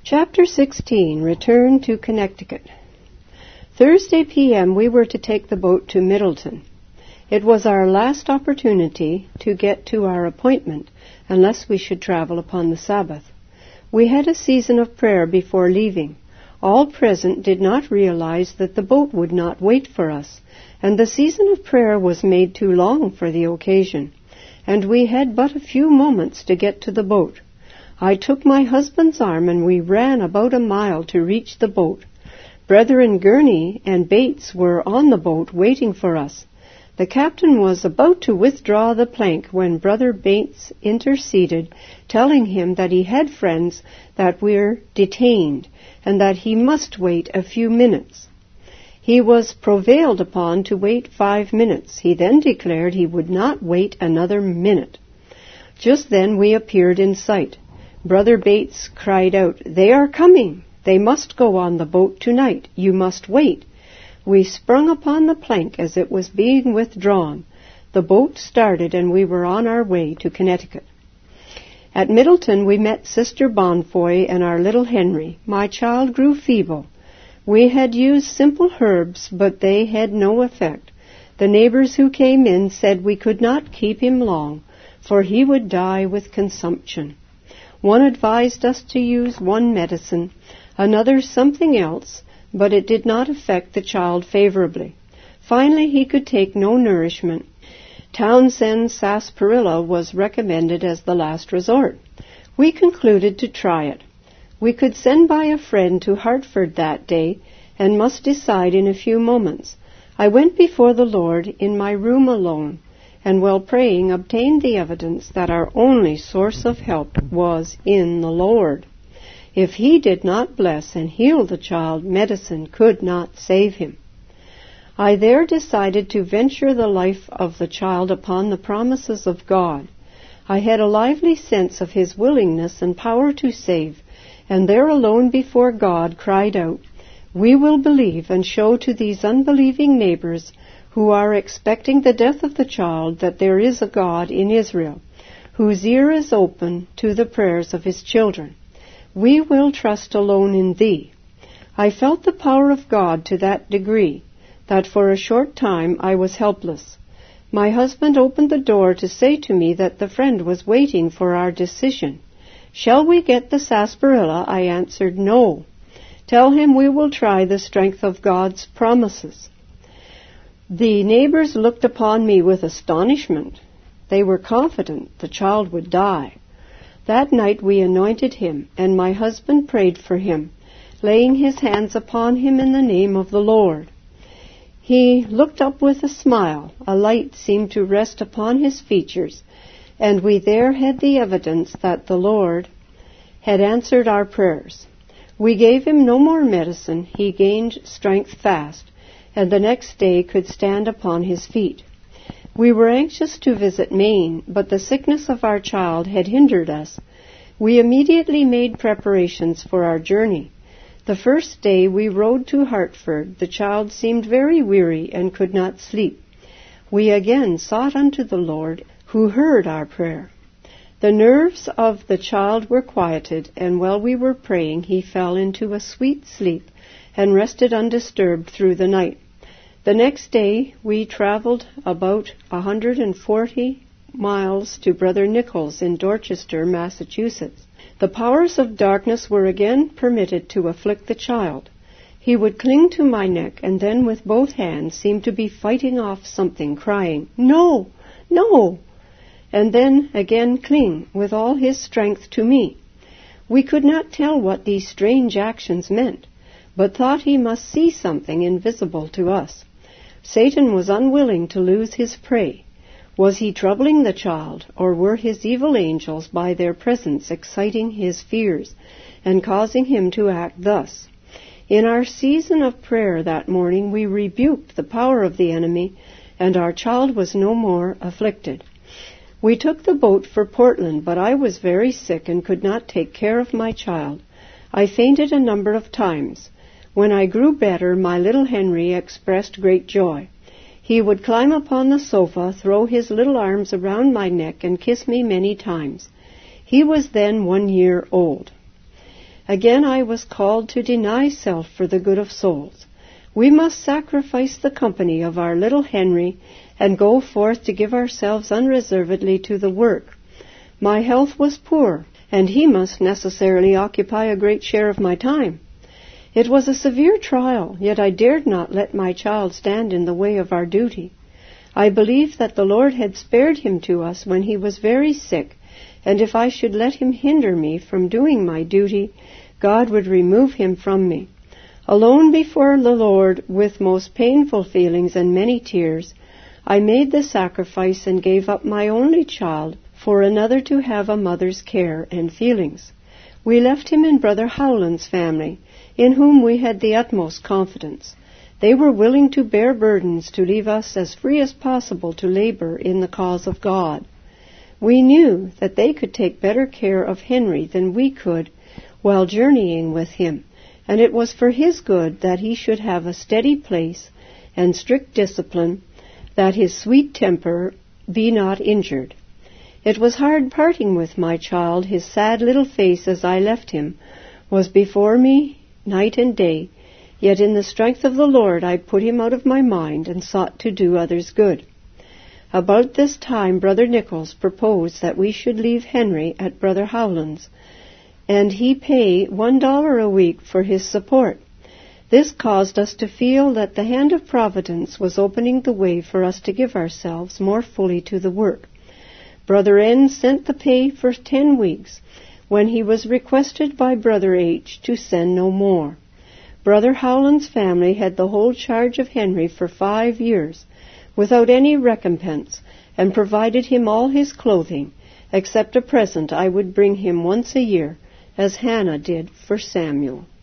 Chapter 16, Return to Connecticut. Thursday p.m. we were to take the boat to Middleton. It was our last opportunity to get to our appointment, unless we should travel upon the Sabbath. We had a season of prayer before leaving. All present did not realize that the boat would not wait for us, and the season of prayer was made too long for the occasion, and we had but a few moments to get to the boat. I took my husband's arm and we ran about a mile to reach the boat. Brethren Gurney and Bates were on the boat waiting for us. The captain was about to withdraw the plank when Brother Bates interceded, telling him that he had friends that were detained and that he must wait a few minutes. He was prevailed upon to wait 5 minutes. He then declared he would not wait another minute. Just then we appeared in sight. Brother Bates cried out, "They are coming! They must go on the boat tonight. You must wait." We sprung upon the plank as it was being withdrawn. The boat started and we were on our way to Connecticut. At Middleton we met Sister Bonfoy and our little Henry. My child grew feeble. We had used simple herbs, but they had no effect. The neighbors who came in said we could not keep him long, for he would die with consumption. One advised us to use one medicine, another something else, but it did not affect the child favorably. Finally, he could take no nourishment. Townsend sarsaparilla was recommended as the last resort. We concluded to try it. We could send by a friend to Hartford that day, and must decide in a few moments. I went before the Lord in my room alone, and while praying obtained the evidence that our only source of help was in the Lord. If He did not bless and heal the child, medicine could not save him. I there decided to venture the life of the child upon the promises of God. I had a lively sense of His willingness and power to save, and there alone before God cried out, "We will believe and show to these unbelieving neighbors who are expecting the death of the child that there is a God in Israel, whose ear is open to the prayers of His children. We will trust alone in Thee." I felt the power of God to that degree that for a short time I was helpless. My husband opened the door to say to me that the friend was waiting for our decision. "Shall we get the sarsaparilla?" I answered, "No. Tell him we will try the strength of God's promises." The neighbors looked upon me with astonishment. They were confident the child would die. That night we anointed him, and my husband prayed for him, laying his hands upon him in the name of the Lord. He looked up with a smile. A light seemed to rest upon his features, and we there had the evidence that the Lord had answered our prayers. We gave him no more medicine. He gained strength fast, and the next day could stand upon his feet. We were anxious to visit Maine, but the sickness of our child had hindered us. We immediately made preparations for our journey. The first day we rode to Hartford. The child seemed very weary and could not sleep. We again sought unto the Lord, who heard our prayer. The nerves of the child were quieted, and while we were praying he fell into a sweet sleep and rested undisturbed through the night. The next day we traveled about 140 miles to Brother Nichols in Dorchester, Massachusetts. The powers of darkness were again permitted to afflict the child. He would cling to my neck and then with both hands seem to be fighting off something, crying, "No, no!" and then again cling with all his strength to me. We could not tell what these strange actions meant, but thought he must see something invisible to us. Satan was unwilling to lose his prey. Was he troubling the child, or were his evil angels by their presence exciting his fears and causing him to act thus? In our season of prayer that morning we rebuked the power of the enemy, and our child was no more afflicted. We took the boat for Portland, but I was very sick and could not take care of my child. I fainted a number of times. When I grew better, my little Henry expressed great joy. He would climb upon the sofa, throw his little arms around my neck, and kiss me many times. He was then 1 year old. Again I was called to deny self for the good of souls. We must sacrifice the company of our little Henry and go forth to give ourselves unreservedly to the work. My health was poor, and he must necessarily occupy a great share of my time. It was a severe trial, yet I dared not let my child stand in the way of our duty. I believed that the Lord had spared him to us when he was very sick, and if I should let him hinder me from doing my duty, God would remove him from me. Alone before the Lord, with most painful feelings and many tears, I made the sacrifice and gave up my only child for another to have a mother's care and feelings. We left him in Brother Howland's family, in whom we had the utmost confidence. They were willing to bear burdens to leave us as free as possible to labor in the cause of God. We knew that they could take better care of Henry than we could while journeying with him, and it was for his good that he should have a steady place and strict discipline, that his sweet temper be not injured. It was hard parting with my child. His sad little face as I left him was before me night and day, yet in the strength of the Lord I put him out of my mind and sought to do others good. About this time Brother Nichols proposed that we should leave Henry at Brother Howland's, and he pay $1 a week for his support. This caused us to feel that the hand of Providence was opening the way for us to give ourselves more fully to the work. Brother N sent the pay for 10 weeks, when he was requested by Brother H to send no more. Brother Howland's family had the whole charge of Henry for 5 years, without any recompense, and provided him all his clothing, except a present I would bring him once a year, as Hannah did for Samuel.